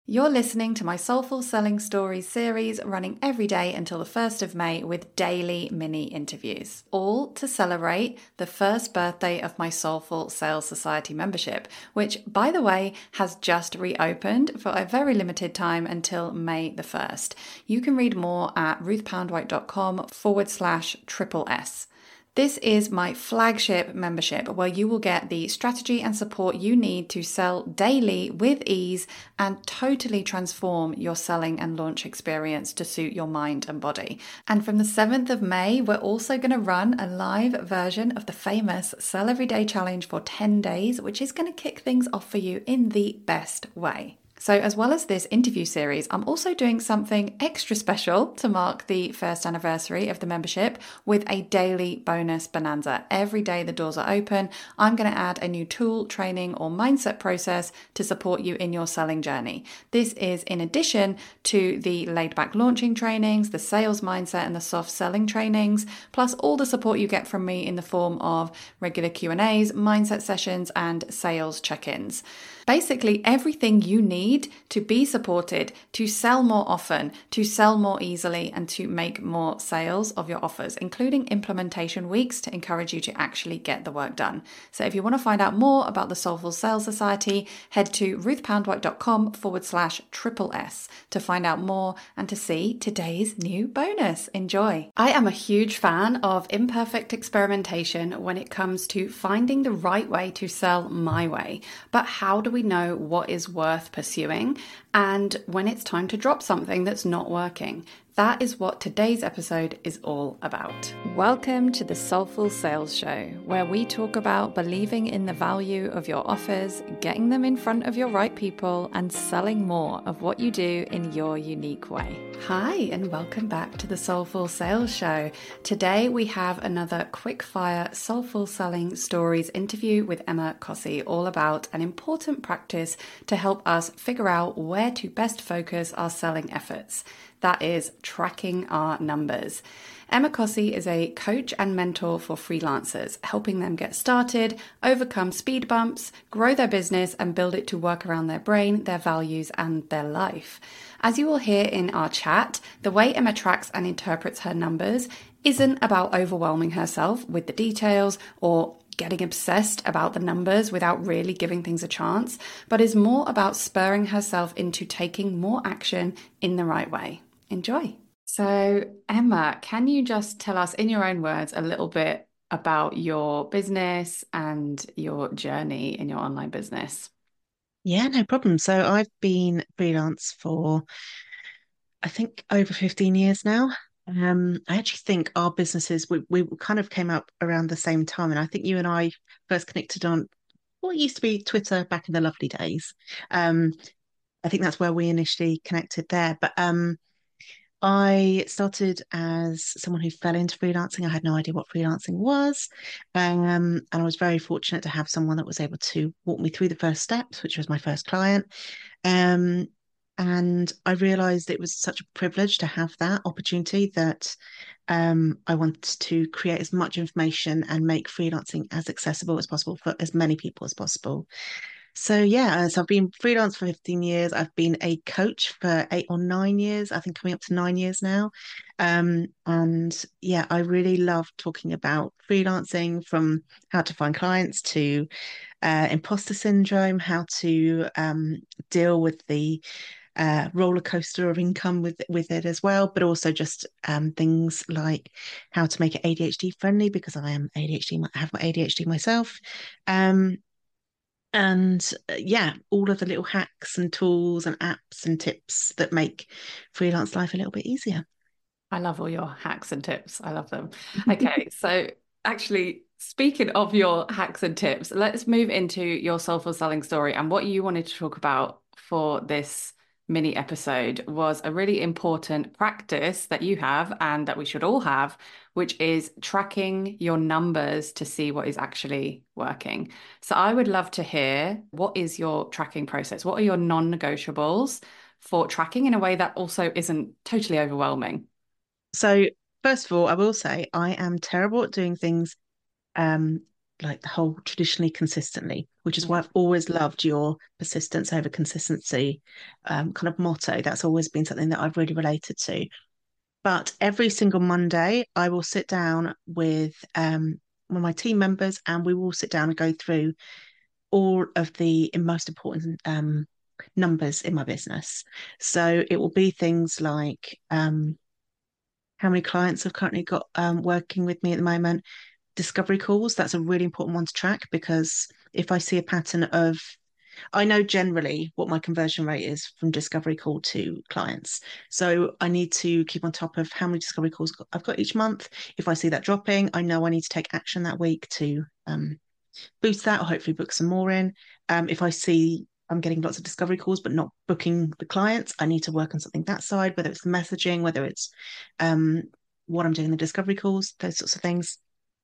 You're listening to my Soulful Selling Stories series running every day until the 1st of May with daily mini interviews, all to celebrate the first birthday of my Soulful Sales Society membership, which, by the way, has just reopened for a very limited time until May the 1st. You can read more at ruthpoundwhite.com/triple S. This is my flagship membership where you will get the strategy and support you need to sell daily with ease and totally transform your selling and launch experience to suit your mind and body. And from the 7th of May, we're also going to run a live version of the famous Sell Every Day Challenge for 10 days, which is going to kick things off for you in the best way. So as well as this interview series, I'm also doing something extra special to mark the first anniversary of the membership with a daily bonus bonanza. Every day the doors are open, I'm going to add a new tool, training, or mindset process to support you in your selling journey. This is in addition to the laid back launching trainings, the sales mindset, and the soft selling trainings, plus all the support you get from me in the form of regular Q&As, mindset sessions, and sales check-ins. Basically, everything you need to be supported, to sell more often, to sell more easily, and to make more sales of your offers, including implementation weeks to encourage you to actually get the work done. So if you want to find out more about the Soulful Sales Society, head to ruthpoundwhite.com/triple S to find out more and to see today's new bonus. Enjoy. I am a huge fan of imperfect experimentation when it comes to finding the right way to sell my way. But how do we know what is worth pursuing and when it's time to drop something that's not working? That is what today's episode is all about. Welcome to the Soulful Sales Show, where we talk about believing in the value of your offers, getting them in front of your right people, and selling more of what you do in your unique way. Hi, and welcome back to the Soulful Sales Show. Today we have another quick-fire Soulful Selling Stories interview with Emma Cossey, all about an important practice to help us figure out where to best focus our selling efforts. That is tracking our numbers. Emma Cossey is a coach and mentor for freelancers, helping them get started, overcome speed bumps, grow their business, and build it to work around their brain, their values, and their life. As you will hear in our chat, the way Emma tracks and interprets her numbers isn't about overwhelming herself with the details or getting obsessed about the numbers without really giving things a chance, but is more about spurring herself into taking more action in the right way. Enjoy. So, Emma, can you just tell us in your own words a little bit about your business and your journey in your online business? Yeah, no problem. So I've been freelance for, I think, over 15 years now. I actually think our businesses, we kind of came up around the same time. And I think you and I first connected on what used to be Twitter back in the lovely days. Um, I think that's where we initially connected there. But I started as someone who fell into freelancing. I had no idea what freelancing was. And I was very fortunate to have someone that was able to walk me through the first steps, which was my first client. Um, and I realized it was such a privilege to have that opportunity that I wanted to create as much information and make freelancing as accessible as possible for as many people as possible. So yeah, so I've been freelance for 15 years. I've been a coach for 8 or 9 years, I think coming up to 9 years now. And yeah, I really love talking about freelancing, from how to find clients to imposter syndrome, how to deal with the roller coaster of income with it as well, but also just things like how to make it ADHD friendly, because I am ADHD, I have my ADHD myself. Um, and yeah, all of the little hacks and tools and apps and tips that make freelance life a little bit easier. I love all your hacks and tips. I love them. Okay, so actually, speaking of your hacks and tips, let's move into your soulful selling story. And what you wanted to talk about for this mini episode was a really important practice that you have and that we should all have, which is tracking your numbers to see what is actually working. So I would love to hear, what is your tracking process? What are your non-negotiables for tracking in a way that also isn't totally overwhelming? So, first of all, I will say I am terrible at doing things um, like the whole traditionally consistently, which is why Yeah. I've always loved your persistence over consistency kind of motto. That's always been something that I've really related to. But every single Monday, I will sit down with one of my team members and we will sit down and go through all of the most important numbers in my business. So it will be things like how many clients I've currently got working with me at the moment, discovery calls. That's a really important one to track because if I see a pattern of, I know generally what my conversion rate is from discovery call to clients. So I need to keep on top of how many discovery calls I've got each month. If I see that dropping, I know I need to take action that week to boost that or hopefully book some more in. If I see I'm getting lots of discovery calls but not booking the clients, I need to work on something that side, whether it's the messaging, whether it's um, what I'm doing in the discovery calls, those sorts of things.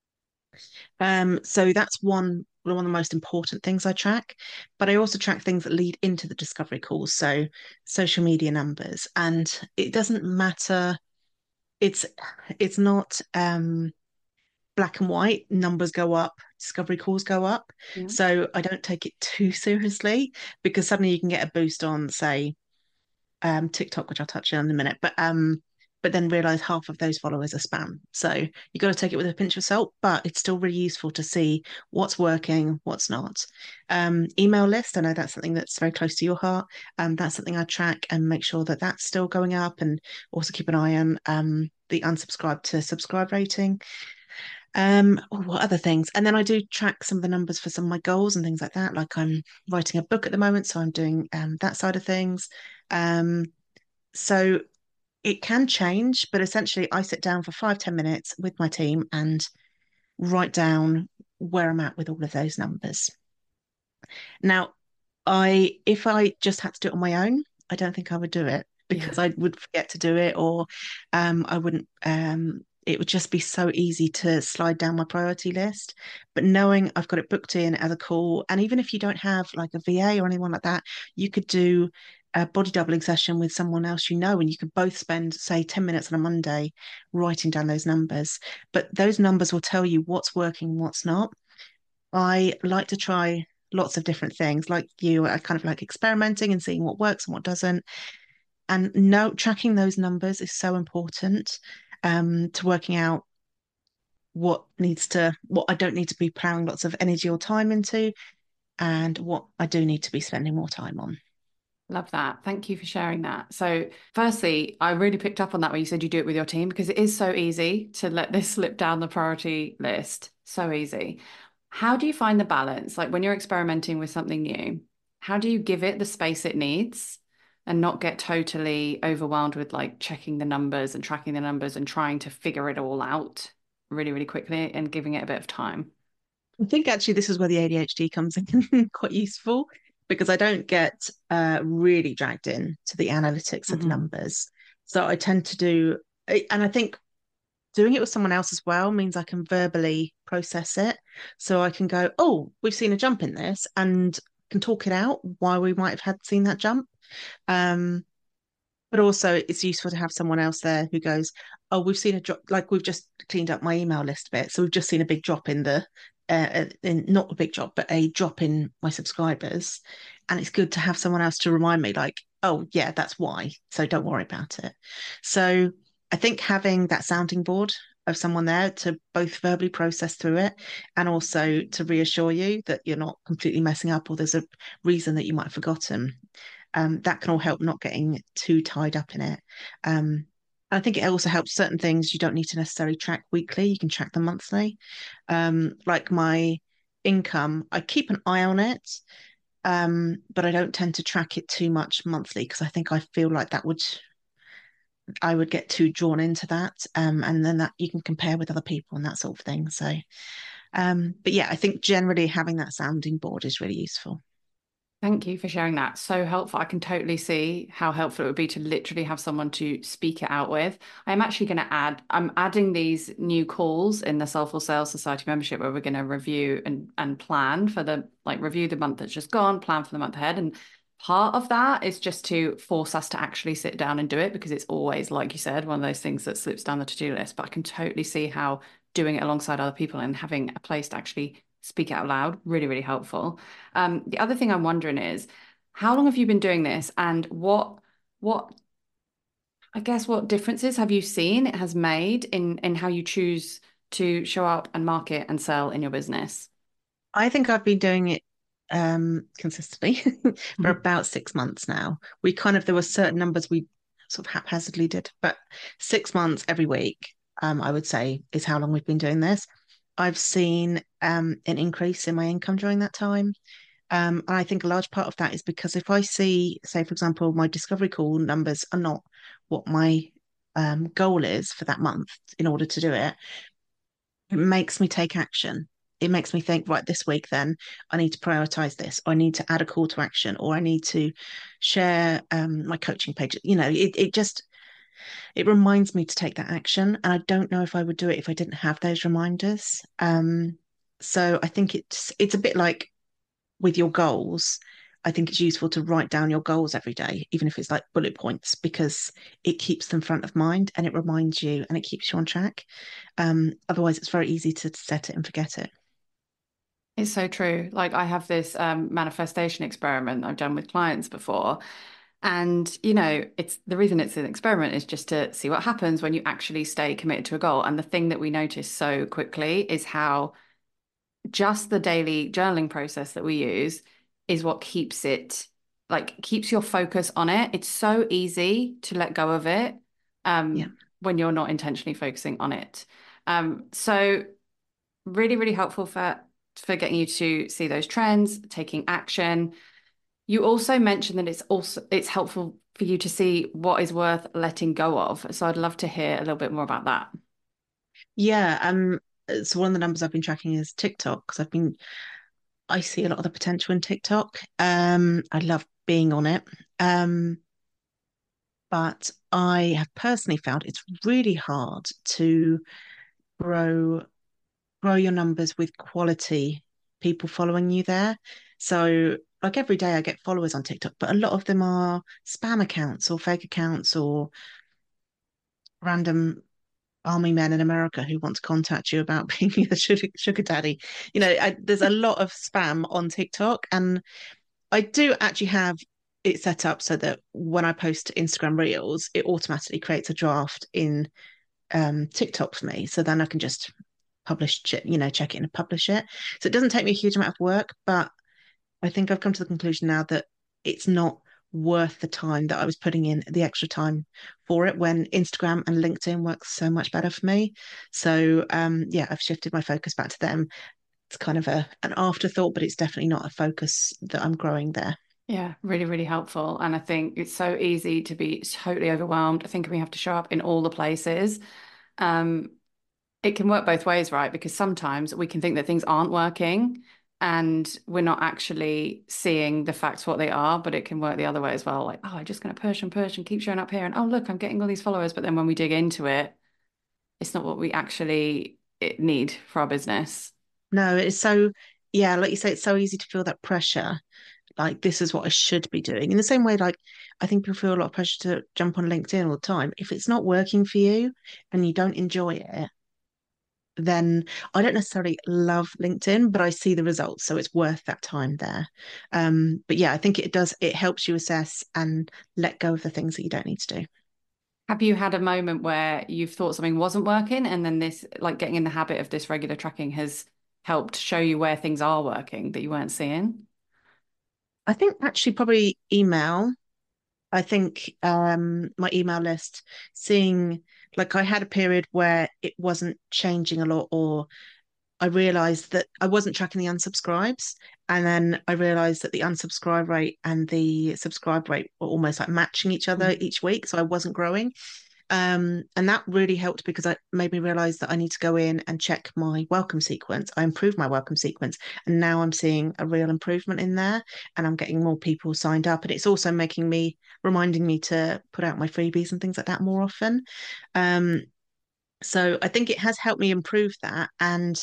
So that's one of the most important things I track. But I also track things that lead into the discovery calls. So social media numbers. And it doesn't matter. It's it's not black and white. Numbers go up, discovery calls go up. Yeah. So I don't take it too seriously because suddenly you can get a boost on, say, TikTok, which I'll touch on in a minute, but then realize half of those followers are spam. So you got to take it with a pinch of salt, but it's still really useful to see what's working, what's not. Email list, I know that's something that's very close to your heart. That's something I track and make sure that that's still going up, and also keep an eye on the unsubscribe to subscribe rating. What other things? And then I do track some of the numbers for some of my goals and things like that. Like I'm writing a book at the moment, so I'm doing that side of things. Um, so it can change, but essentially I sit down for 5, 10 minutes with my team and write down where I'm at with all of those numbers. Now, if I just had to do it on my own, I don't think I would do it Yeah. because I would forget to do it, or I wouldn't. It would just be so easy to slide down my priority list. But knowing I've got it booked in as a call, and even if you don't have like a VA or anyone like that, you could do a body doubling session with someone else you know, and you could both spend, say, 10 minutes on a Monday writing down those numbers. But those numbers will tell you what's working, what's not. I like to try lots of different things. Like you, I kind of like experimenting and seeing what works and what doesn't. And no, tracking those numbers is so important to working out what I don't need to be plowing lots of energy or time into, and what I do need to be spending more time on. Love that. Thank you for sharing that. So, firstly, I really picked up on that when you said you do it with your team because it is so easy to let this slip down the priority list. So easy. How do you find the balance? Like when you're experimenting with something new, how do you give it the space it needs and not get totally overwhelmed with like checking the numbers and tracking the numbers and trying to figure it all out really, really quickly and giving it a bit of time? I think actually this is where the ADHD comes in quite useful because I don't get really dragged in to the analytics of the Hmm. numbers. So I tend to do, and I think doing it with someone else as well means I can verbally process it. So I can go, oh, we've seen a jump in this, and can talk it out why we might have had seen that jump. Um, but also it's useful to have someone else there who goes, oh, we've seen a drop, like we've just cleaned up my email list a bit. So we've just seen a big drop in not a big drop, but a drop in my subscribers. And it's good to have someone else to remind me, like, oh, yeah, that's why. So don't worry about it. So I think having that sounding board of someone there to both verbally process through it and also to reassure you that you're not completely messing up or there's a reason that you might have forgotten, that can all help not getting too tied up in it. I think it also helps certain things you don't need to necessarily track weekly. You can track them monthly. Like my income, I keep an eye on it, but I don't tend to track it too much monthly because I think I feel like I would get too drawn into that, and then that you can compare with other people and that sort of thing. So, but yeah, I think generally having that sounding board is really useful. Thank you for sharing that. So helpful. I can totally see how helpful it would be to literally have someone to speak it out with. I'm actually going to I'm adding these new calls in the Soulful Sales Society membership where we're going to review and plan for review the month that's just gone, plan for the month ahead. And part of that is just to force us to actually sit down and do it because it's always, like you said, one of those things that slips down the to-do list. But I can totally see how doing it alongside other people and having a place to actually speak it out loud. Really, really helpful. The other thing I'm wondering is, how long have you been doing this, and what I guess what differences have you seen it has made in how you choose to show up and market and sell in your business? I think I've been doing it consistently for Mhm. about 6 months now. We kind of there were certain numbers we sort of haphazardly did, but 6 months every week, I would say is how long we've been doing this. I've seen an increase in my income during that time. And I think a large part of that is because if I see, say, for example, my discovery call numbers are not what my goal is for that month in order to do it, it makes me take action. It makes me think, right, this week then I need to prioritize this. Or I need to add a call to action, or I need to share my coaching page. It just it reminds me to take that action. And I don't know if I would do it if I didn't have those reminders. So I think it's a bit like with your goals. I think it's useful to write down your goals every day, even if it's like bullet points, because it keeps them front of mind and it reminds you and it keeps you on track. Otherwise, it's very easy to set it and forget it. It's so true. Like I have this manifestation experiment I've done with clients before. And, it's the reason it's an experiment is just to see what happens when you actually stay committed to a goal. And the thing that we notice so quickly is how just the daily journaling process that we use is what keeps it, like, keeps your focus on it. It's so easy to let go of it Yeah. when you're not intentionally focusing on it. So really, really helpful for getting you to see those trends, taking action. You also mentioned that it's helpful for you to see what is worth letting go of. So I'd love to hear a little bit more about that. Yeah. So one of the numbers I've been tracking is TikTok because I see a lot of the potential in TikTok. I love being on it. Um, but I have personally found it's really hard to grow grow your numbers with quality people following you there. So, like every day, I get followers on TikTok, but a lot of them are spam accounts or fake accounts or random army men in America who want to contact you about being a sugar daddy. There's a lot of spam on TikTok, and I do actually have it set up so that when I post to Instagram Reels, it automatically creates a draft in TikTok for me. So then I can just check it and publish it. So it doesn't take me a huge amount of work, but I think I've come to the conclusion now that it's not worth the time that I was putting in the extra time for it when Instagram and LinkedIn works so much better for me. So yeah, I've shifted my focus back to them. It's kind of an afterthought, but it's definitely not a focus that I'm growing there. Yeah, really, really helpful. And I think it's so easy to be totally overwhelmed, thinking we have to show up in all the places. Um, it can work both ways, right? Because sometimes we can think that things aren't working and we're not actually seeing the facts what they are, but it can work the other way as well. Like, oh, I'm just going to push and keep showing up here. And oh, look, I'm getting all these followers. But then when we dig into it, it's not what we actually need for our business. No, it's so, yeah, like you say, it's so easy to feel that pressure. Like, this is what I should be doing. In the same way, like, I think people feel a lot of pressure to jump on LinkedIn all the time. If it's not working for you and you don't enjoy it, then I don't necessarily love LinkedIn, but I see the results. So it's worth that time there. But yeah, I think it helps you assess and let go of the things that you don't need to do. Have you had a moment where you've thought something wasn't working and then this, like getting in the habit of this regular tracking has helped show you where things are working that you weren't seeing? I think actually probably email. I think my email list, seeing like I had a period where it wasn't changing a lot, or I realized that I wasn't tracking the unsubscribes. And then I realized that the unsubscribe rate and the subscribe rate were almost like matching each other Mhm. each week. So I wasn't growing. And that really helped because it made me realize that I need to go in and check my welcome sequence. I improved my welcome sequence, and now I'm seeing a real improvement in there, and I'm getting more people signed up. And it's also reminding me to put out my freebies and things like that more often. Um, so I think it has helped me improve that. And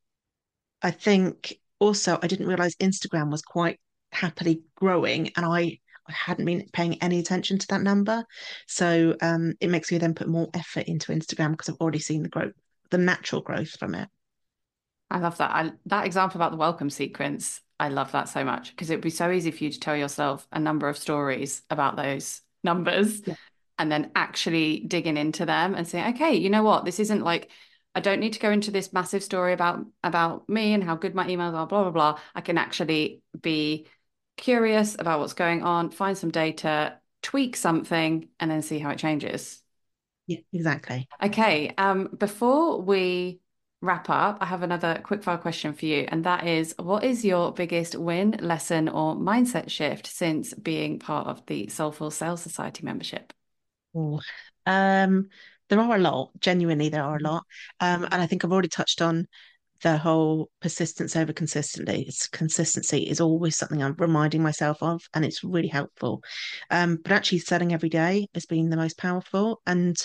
I think also I didn't realize Instagram was quite happily growing, and I hadn't been paying any attention to that number. So it makes me then put more effort into Instagram because I've already seen the growth, the natural growth from it. I love that. That example about the welcome sequence, I love that so much because it would be so easy for you to tell yourself a number of stories about those numbers Yeah. and then actually digging into them and saying, okay, you know what? This isn't like I don't need to go into this massive story about me and how good my emails are, blah, blah, blah. I can actually be curious about what's going on, find some data, tweak something, and then see how it changes. Yeah, exactly. Okay, before we wrap up, I have another quickfire question for you, and that is, what is your biggest win, lesson, or mindset shift since being part of the Soulful Sales Society membership? Oh, um, there are a lot. Genuinely, there are a lot. And I think I've already touched on the whole persistence over consistently. It's consistency is always something I'm reminding myself of, and it's really helpful. But actually, selling every day has been the most powerful, and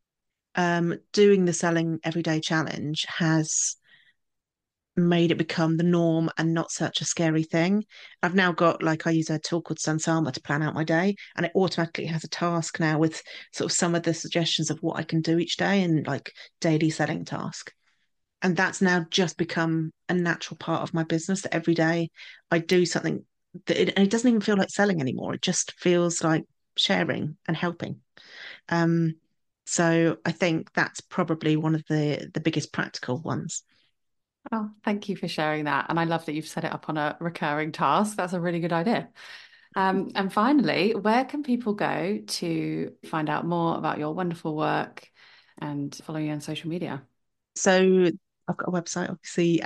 doing the selling every day challenge has made it become the norm and not such a scary thing. I've now got like I use a tool called Sunsama to plan out my day, and it automatically has a task now with sort of some of the suggestions of what I can do each day and like daily selling task. And that's now just become a natural part of my business that every day I do something and it doesn't even feel like selling anymore. It just feels like sharing and helping. Um, so I think that's probably one of the biggest practical ones. Oh, thank you for sharing that. And I love that you've set it up on a recurring task. That's a really good idea. And finally, where can people go to find out more about your wonderful work and follow you on social media? So I've got a website, obviously,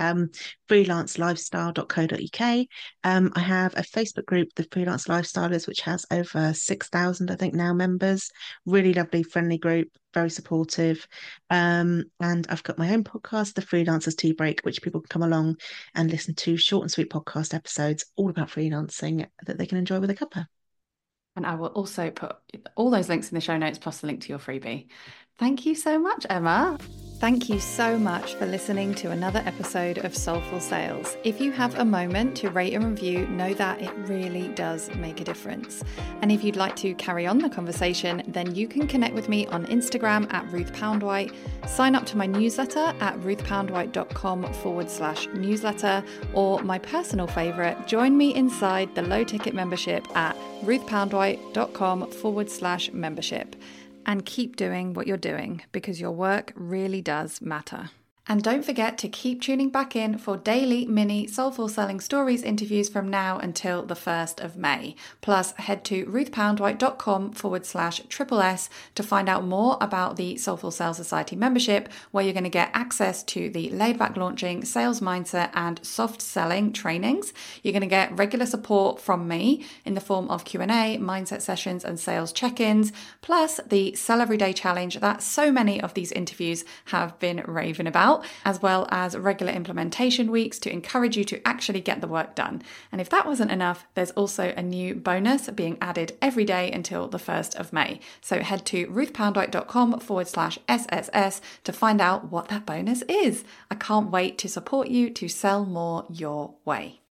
freelancelifestyle.co.uk. I have a Facebook group, the Freelance Lifestylers, which has over 6,000, I think, now members. Really lovely, friendly group, very supportive. And I've got my own podcast, The Freelancers Tea Break, which people can come along and listen to short and sweet podcast episodes all about freelancing that they can enjoy with a cuppa. And I will also put all those links in the show notes, plus the link to your freebie. Thank you so much, Emma. Thank you so much for listening to another episode of Soulful Sales. If you have a moment to rate and review, know that it really does make a difference. And if you'd like to carry on the conversation, then you can connect with me on Instagram at Ruth Poundwhite, sign up to my newsletter at ruthpoundwhite.com/newsletter, or my personal favourite, join me inside the low ticket membership at ruthpoundwhite.com/membership. And keep doing what you're doing because your work really does matter. And don't forget to keep tuning back in for daily mini Soulful Selling Stories interviews from now until the 1st of May. Plus, head to ruthpoundwhite.com/SSS to find out more about the Soulful Sales Society membership, where you're going to get access to the laid back launching, sales mindset, and soft selling trainings. You're going to get regular support from me in the form of Q&A, mindset sessions, and sales check-ins, plus the Sell Everyday Challenge that so many of these interviews have been raving about, as well as regular implementation weeks to encourage you to actually get the work done. And if that wasn't enough, there's also a new bonus being added every day until the 1st of May. So head to ruthpoundwhite.com/SSS to find out what that bonus is. I can't wait to support you to sell more your way.